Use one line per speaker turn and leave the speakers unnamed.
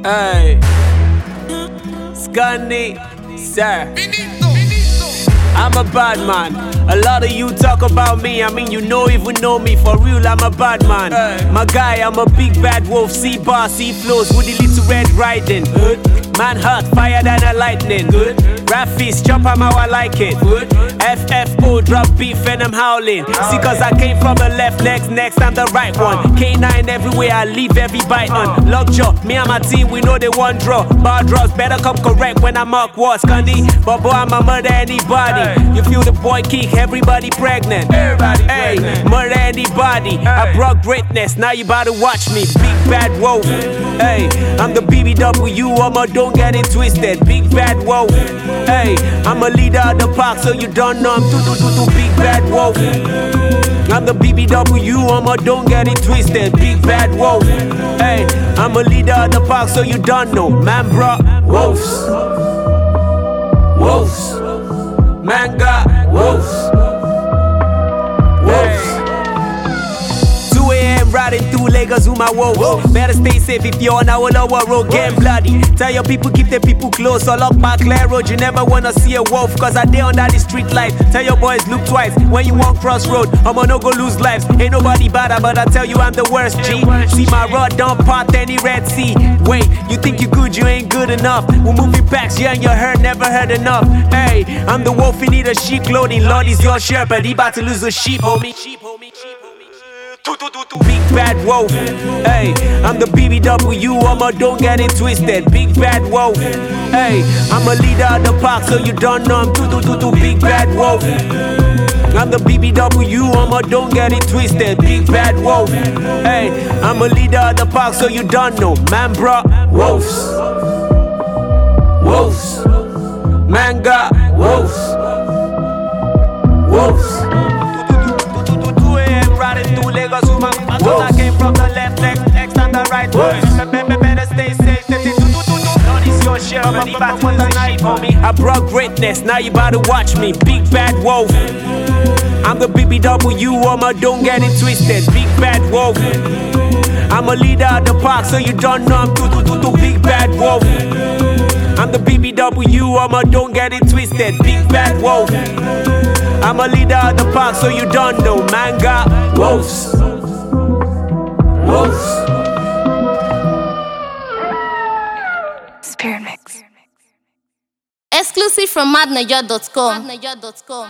Hey, Scunny, sir. I'm a bad man. A lot of you talk about me. I mean, you know even know me. For real, I'm a bad man. My guy, I'm a big bad wolf. See bar, see flows with the little red riding. Man hot, fire than a lightning. Rap feast, chop how I like it. FFO, drop beef and I'm howling. See, cause I came from the left, next, I'm the right one. K9 everywhere, I leave every bite on. Lockjaw, me and my team, we know they one draw. Bar draws, better come correct when I mark what's Scunny. But boy, I'ma murder anybody. You feel the boy kick, everybody pregnant. Hey, murder anybody. I brought greatness, now you about to watch me. Big bad wolf. Hey, I'm the BBW, I'ma don't get it twisted. Big bad wolf. Hey, I'm a leader of the park, so you don't know I'm too big bad wolf. I'm the BBW, I'ma don't get it twisted. Big bad wolf. Hey, I'm a leader of the park, so you don't know. Man brought wolves. Wolves. Man got wolves. Wolves. 2 a.m. riding through Lagos with my wolves. Better stay safe if you're on our lower road, getting bloody. Tell your people, keep the people close. Or lock my clear road, you never wanna see a wolf. Cause I dare under the street light. Tell your boys, look twice when you walk crossroad. I'ma no go lose lives. Ain't nobody better, but I tell you I'm the worst, G. See my rod don't part any Red Sea. Wait, you think you good, you ain't good enough. We're moving packs, yeah, and you heard, never heard enough. Hey, I'm the wolf, you need a sheep clothing. Lord is your shepherd, he about to lose a sheep, homie. Big bad wolf. Hey, I'm the BBW, I'ma don't get it twisted. Big bad wolf. Hey, I'm a leader of the park, so you don't know I'm too big bad wolf. I'm the BBW, I'ma don't get it twisted. Big bad wolf. Hey, I'm a leader of the park, so you don't know. Man brought wolves. Wolves. Man got wolves. Wolves. 2 a.m. riding through Lagos with my cause I came from the left, next and the right. Better stay safe. Lord is your shepherd, he about to lose a sheep, homie. I brought greatness, now you about to watch me. Big bad wolf. I'm the BBW, I'ma don't get it twisted. Big bad wolf. I'm a leader of the park, so you don't know I'm too big bad wolf. I'm the BBW, I'ma don't get it twisted. Big bad wolf. I'm a leader of the park, so you don't know. Man got wolves. Wolves.
Spirit Mix. Exclusive from madnaja.com.